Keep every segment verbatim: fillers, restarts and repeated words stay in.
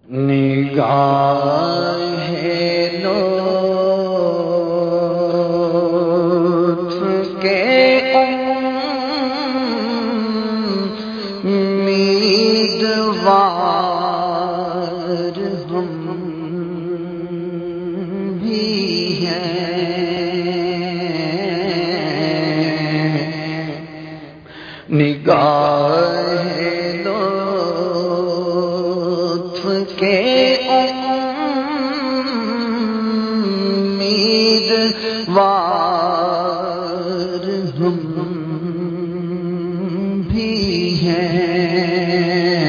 نگاہ لطف کے امیدوار ہم بھی ہیں، نگاہ کے امیدوار ہم بھی ہیں،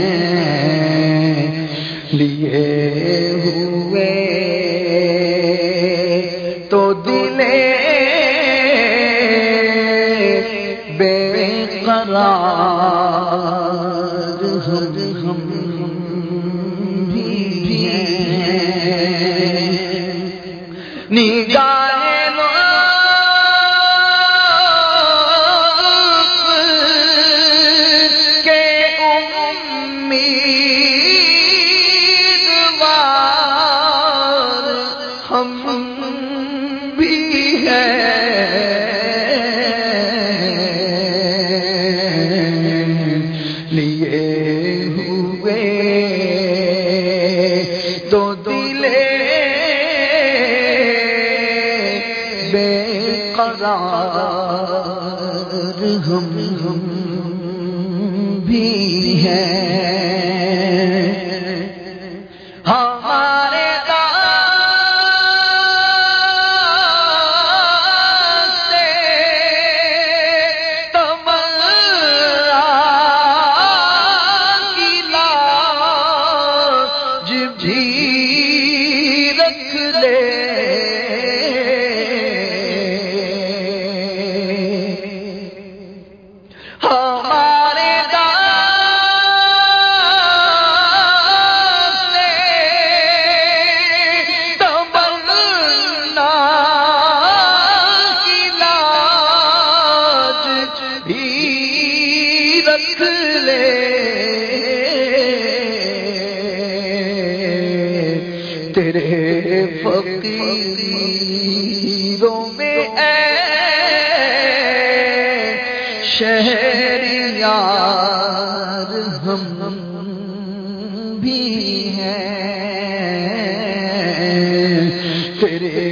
لیے ہوئے تو دل بے قرار ہم نگاہ لطف کے امیدوار ہم بھی ہیں، لیے ہوئے تو دل بے قرار ہم بھی ہیں، ہمارے راستے تمنا کی لاج بھی رکھ لے، رکھ لے تیرے فقیروں میں اے شہریار ہم بھی ہیں، تیرے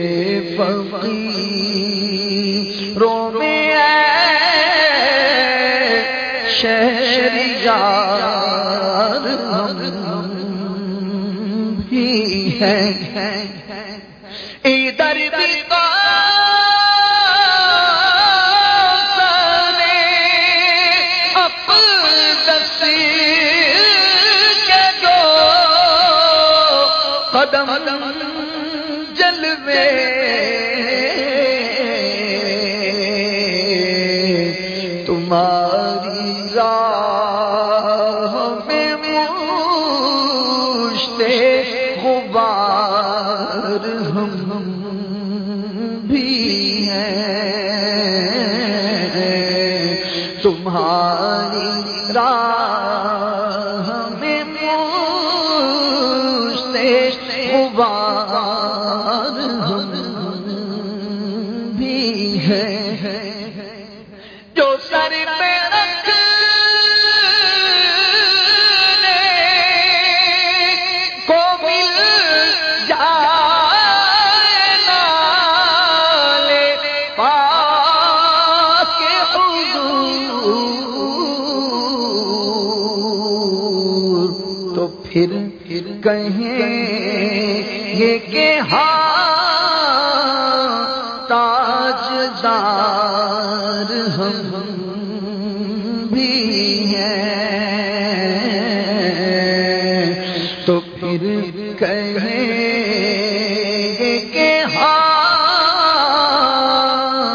فقیروں میں شہریار ہم بھی ہیں، ادھر بھی قوسنے اقدس کے جو قدم جلوے تمہاری راہ میں مشتے غبار ہم بھی ہیں، تمہاری راہ میں مشتے غبار ہم بھی ہیں، جو سر پہ رکھنے کو مل جائے نالے پاک حضور، تو پھر کہیں یہ کہ ہاں تاجدار ہم بھی ہیں، تو پھر کہیں کہ ہاں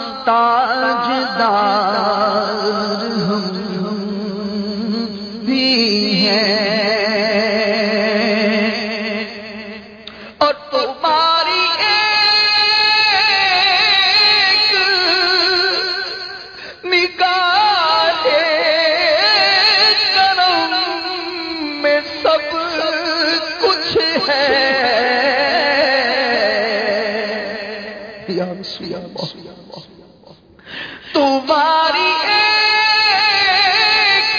تاجدار ہم بھی ہیں، اور تمہاری ایک نگاہ کرم میں سب تمہاری ایک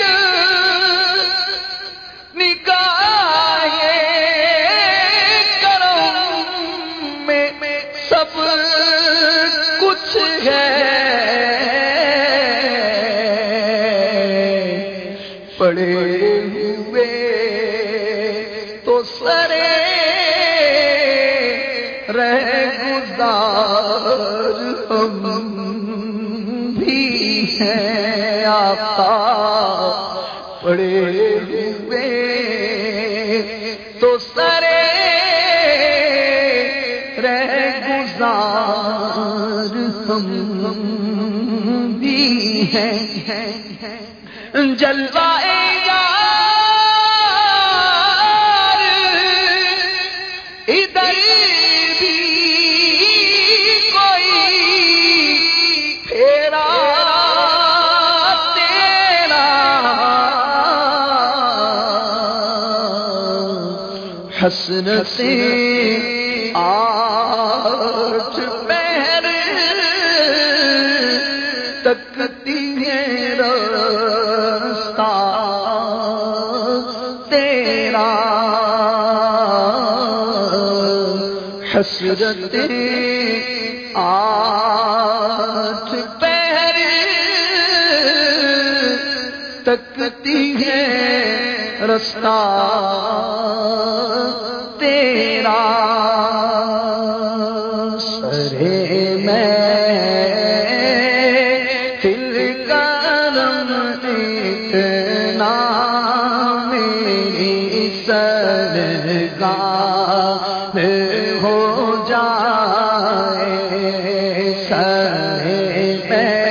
نگاہ کرم میں سب کچھ ہے، پڑے ہوئے تو سرے رہ گزار ہم بھی ہیں آقا، پڑے ہوئے تو سرے رہ گزار ہم بھی ہیں، جلوائے یار ادھر بھی کوئی پھیرا تیرا، حسرتیں آٹھ پہر تکتی ہیں رستہ تیرا، حسرتیں آٹھ پہر تکتی ہیں رستہ تیرا، سرے میں دل کرم اتنا میری سرگاہ ہو جائے، سرے میں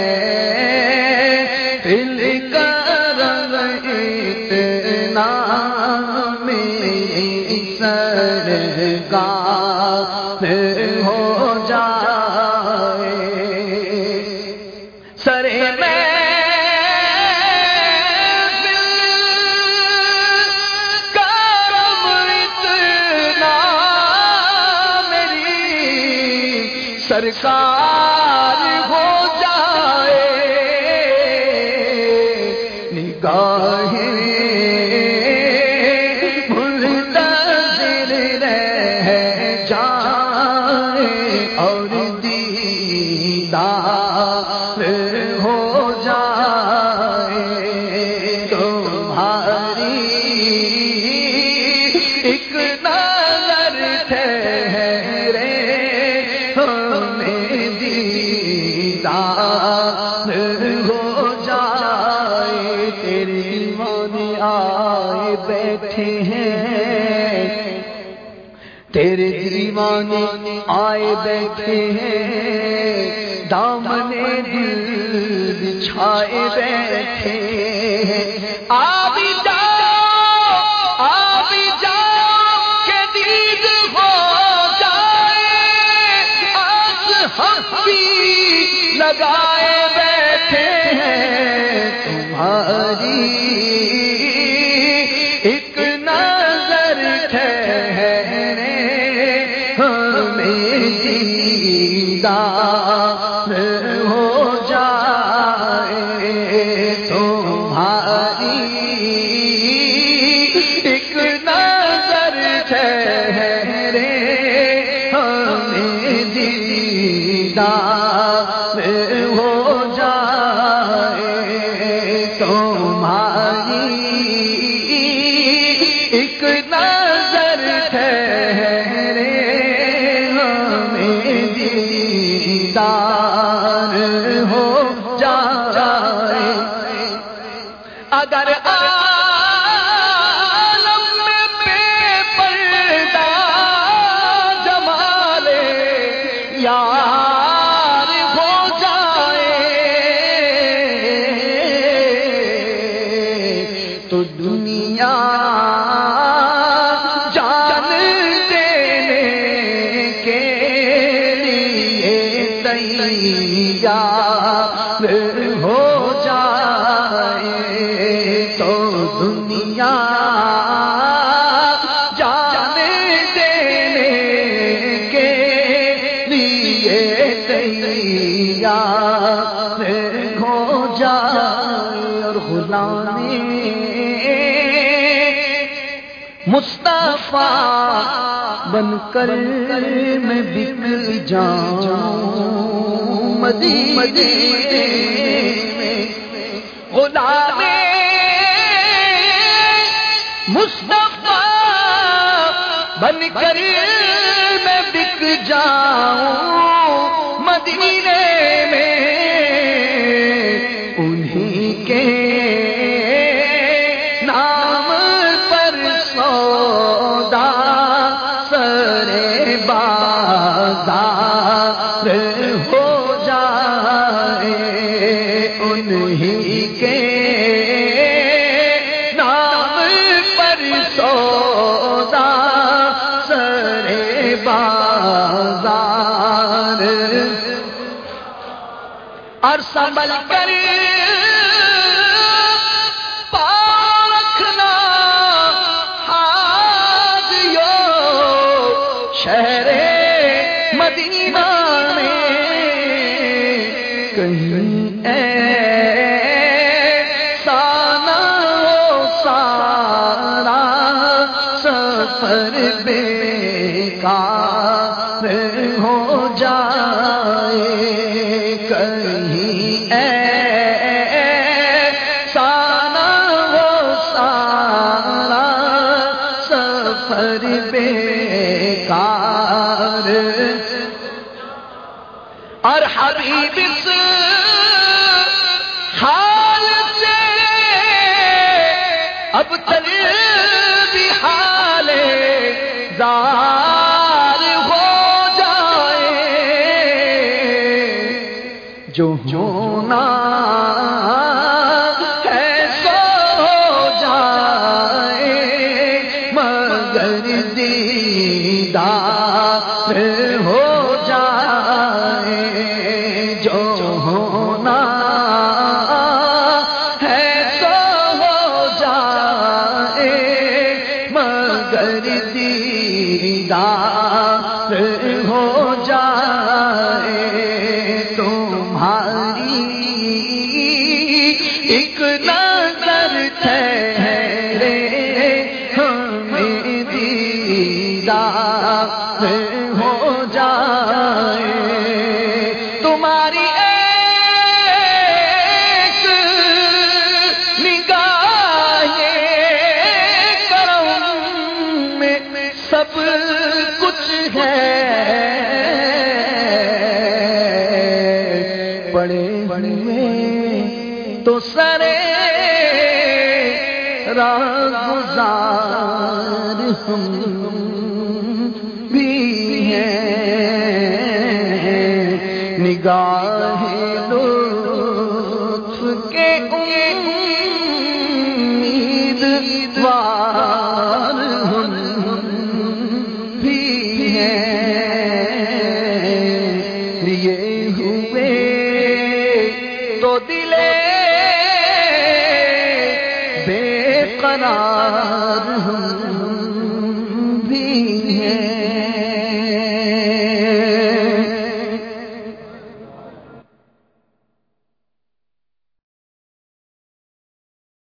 دل کرم اتنا میری سرگاہ ہو جائے، سرے میں سرکار ہو جائے، نگاہیں منتظر رہ جائے اور دیدار ہو جائے، تمہاری ایک نظر ٹھہرے ہو جائے، تیرے دیوانے آئے بیٹھے ہیں، تیرے دیوانے آئے بیٹھے ہیں، دامنے دل بچھائے بیٹھے ہیں، آ بھی جاؤ آ بھی جاؤ کہ دید ہو جائے، آس ہم بھی لگائے بیٹھے ہیں، تمہاری ایک نظر ٹھہرے ہمیں دیدار ہو جائے، تمہاری ایک نظر ٹھہرے ہمیں دیدار ہو جائے، تمہاری ایک نظر ٹھہرے ہمیں دیدار ہو جائے، اگر عالم میں بے پردہ جمال یار ہو جائے، تو دنیا جان دینے کے لیے تیار ہو جائے، تو غلام مصطفیٰ بن کر میں بک جاؤں مدینے میں، غلام مصطفیٰ بن کر میں بک جاؤں مدینے میں، انہی کے نام پر سودا سرے بازار ہو جائے، انہی کے نام پر سودا سرے بازار، اور سنبھل کر پارکھنا حاجیو شہر مدینہ میں، کہیں ایسا نہ ہو سارا سفر بیکار ہو جائے، کہیں ایسا نہ ہو سارا سفر بیکار، اور حبیب اس حال سے اب تک بھی حال زار ہو جائے، جو ہونا ہے سو ہو جائے، مگر دیدار ہو جائے، جو ہونا ہے سو ہو جائے، مگر دیدار ہو جائے، تمہاری ایک نظر ٹھہرے ہمیں دیدار ہو جائے، تمہاری ایک نگاہ کرم میں سب کچھ ہے، پڑے ہوئے تو سرے راہ گزار ہم بھی ہیں، نگاہ لطف کے امیدوار ہم بھی ہیں، لیے ہوئے تو دلے بے قرار ہم